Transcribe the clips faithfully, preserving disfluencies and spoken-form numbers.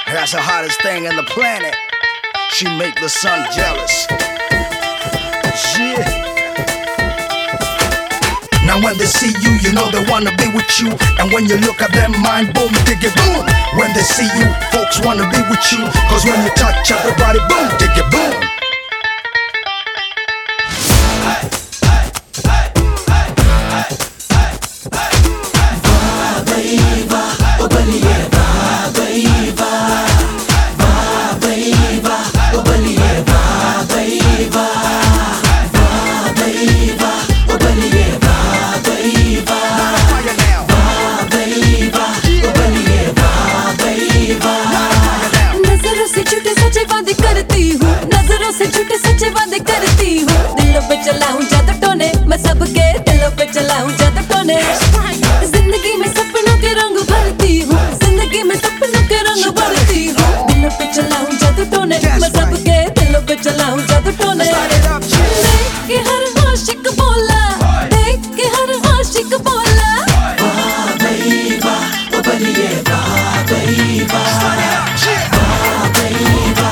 That's the hottest thing in the planet. She make the sun jealous. Yeah. Now when they see you, you know they wanna be with you. And when you look at them, mind boom, dig it boom. When they see you, folks wanna be with you. Cause when you touch everybody, boom, dig it boom. नजरों से झूठे सच्चे वादे करती हूँ, दिलों पे चलाऊं जादू टोने, मैं सबके दिलों पे चलाऊं जादू टोने। जिंदगी में सपनों के रंग भरती हूँ, जिंदगी में सपनों के रंग भरती हूँ, दिलों पे चलाऊं जादू टोने, मैं सबके दिलों पे चलाऊं जादू टोने। देख के हर आशिक बोला, देख के हर आशिक बोला, वाह भई वाह, ओ बलिए वाह भई वाह, वाह भई वाह।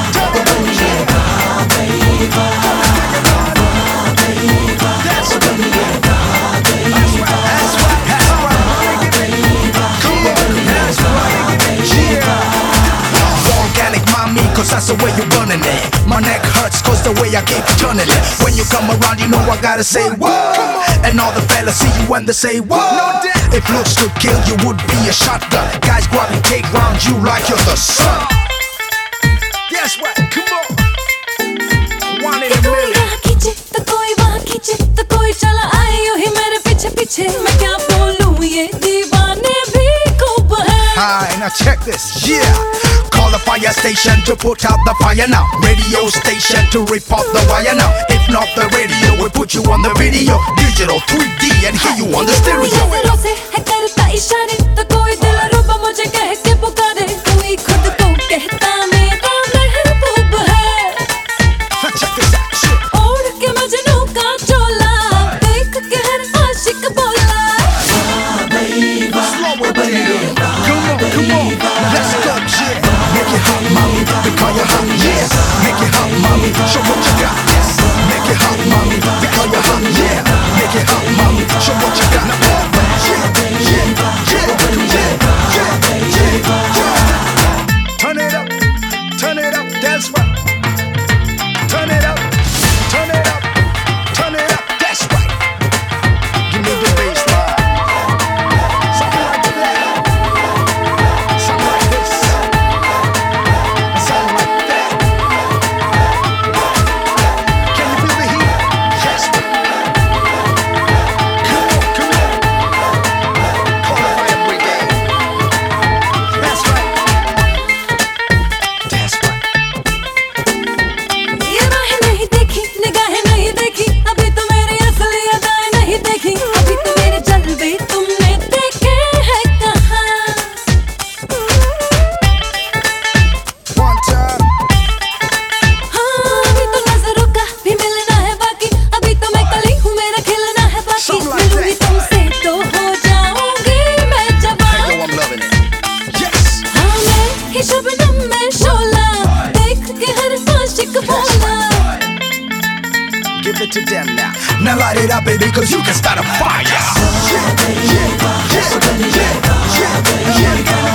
Cause that's the way you're running it. My neck hurts cause the way I keep turning it. When you come around you know I gotta say whoa. And all the fellas see you when they say whoa. If looks could kill you would be a shotgun. Guys gravitate round you like you're the sun. Guess what? Come on. One in a million. खींचे तो कोई वहाँ खींचे तो कोई चला आए यूं ही मेरे पीछे पीछे। मैं क्या बोलूं ये दीवाने भी खूब है। Hi, now check this, yeah. Call the fire station to put out the fire now. Radio station to rip off the wire now. If not the radio, we put you on the video. Digital three D and hear you on the stereo. नजरों से है करता इशारे तो कोई दिल रूबा मुझे कह के पुकारे। कोई खुद को कहता मेरा महबूब है। Check this out, shit. ओढ़ के मजनू का चोला, देख के हर आशिक बोला, वाह भई वाह, Slow it down. Come on, come on. Let's go, yeah. Make it hot, mommy. We call you hot, yeah. Make it hot, mommy. Show what you got, yes. Make it hot, mommy. We call you hot, yeah. Make it hot, mommy. Show what you got. Now, yeah, yeah, yeah, yeah, yeah, yeah, yeah. Turn it up, turn it up, that's right. Turn it up, turn it up, turn it up, that's right. Give me the bass line. Something like that. Something like this. Something like that. Can you feel the heat? Yes. Come on, come on. Call the fire brigade. That's right. That's right. ये राहें नहीं देखी, निगाहें नहीं देखी, अभी तो मेरी असली अदाएं नहीं देखी, अभी तो मेरे जलवे तुमने देखे हैं कहाँ? One time. हाँ, अभी तो नजरों का भी मिलना है बाकी, अभी तो मैं कली हूँ मेरा खिलना है बाकी, Something like मिलूंगी that. तुमसे तो हो जाऊंगी मैं जवान। Hey, yo, I'm loving it. Yes. हाँ, मैं ही शबनम में शोला, देख के हर आशिक बोला, Give it to them now. Now light it up, baby, cause you can start a fire. Yeah, yeah, yeah, yeah, yeah, yeah.